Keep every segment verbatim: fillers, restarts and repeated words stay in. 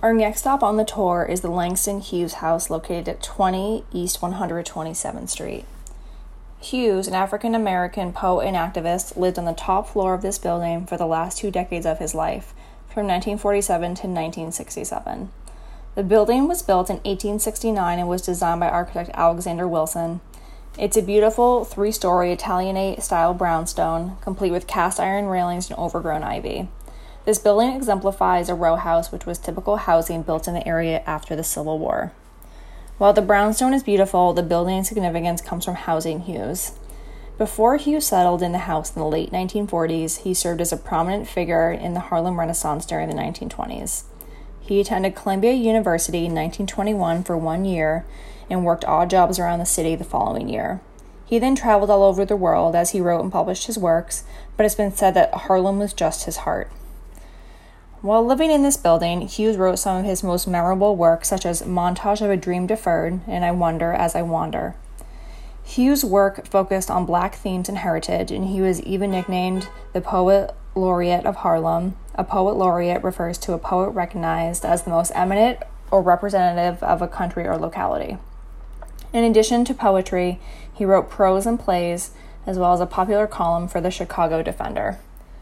Our next stop on the tour is the Langston Hughes House located at twenty East one hundred twenty-seventh Street. Hughes, an African-American poet and activist, lived on the top floor of this building for the last two decades of his life, from nineteen forty-seven to nineteen sixty-seven. The building was built in eighteen sixty-nine and was designed by architect Alexander Wilson. It's a beautiful three-story Italianate-style brownstone, complete with cast-iron railings and overgrown ivy. This building exemplifies a row house, which was typical housing built in the area after the Civil War. While the brownstone is beautiful, the building's significance comes from housing Hughes. Before Hughes settled in the house in the late nineteen forties, he served as a prominent figure in the Harlem Renaissance during the nineteen twenties. He attended Columbia University in nineteen twenty-one for one year and worked odd jobs around the city the following year. He then traveled all over the world as he wrote and published his works, but it's been said that Harlem was just his heart. While living in this building, Hughes wrote some of his most memorable works, such as Montage of a Dream Deferred and I Wonder as I Wander. Hughes' work focused on Black themes and heritage, and he was even nicknamed the Poet Laureate of Harlem. A poet laureate refers to a poet recognized as the most eminent or representative of a country or locality. In addition to poetry, he wrote prose and plays, as well as a popular column for the Chicago Defender.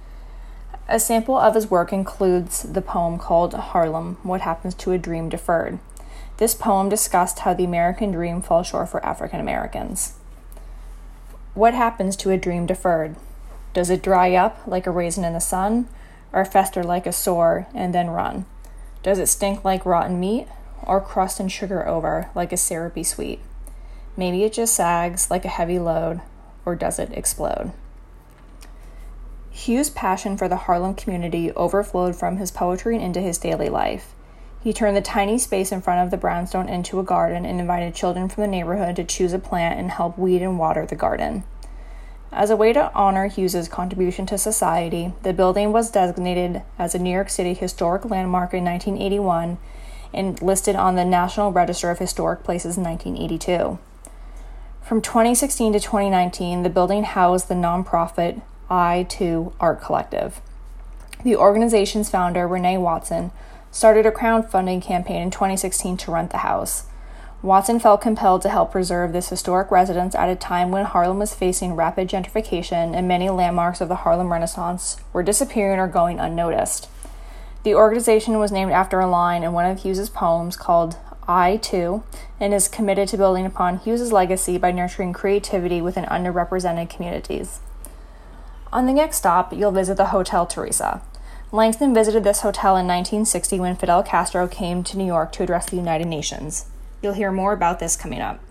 A sample of his work includes the poem called Harlem, What Happens to a Dream Deferred. This poem discussed how the American dream falls short for African Americans. What happens to a dream deferred? Does it dry up like a raisin in the sun, or fester like a sore and then run? Does it stink like rotten meat, or crust and sugar over like a syrupy sweet? Maybe it just sags like a heavy load, or does it explode? Hughes' passion for the Harlem community overflowed from his poetry and into his daily life. He turned the tiny space in front of the brownstone into a garden and invited children from the neighborhood to choose a plant and help weed and water the garden. As a way to honor Hughes' contribution to society, the building was designated as a New York City Historic Landmark in nineteen eighty-one and listed on the National Register of Historic Places in nineteen eighty-two. From twenty sixteen to twenty nineteen, the building housed the nonprofit I two Art Collective. The organization's founder, Renee Watson, started a crowdfunding campaign in twenty sixteen to rent the house. Watson felt compelled to help preserve this historic residence at a time when Harlem was facing rapid gentrification and many landmarks of the Harlem Renaissance were disappearing or going unnoticed. The organization was named after a line in one of Hughes' poems called I two and is committed to building upon Hughes' legacy by nurturing creativity within underrepresented communities. On the next stop, you'll visit the Hotel Teresa. Langston visited this hotel in nineteen sixty when Fidel Castro came to New York to address the United Nations. You'll hear more about this coming up.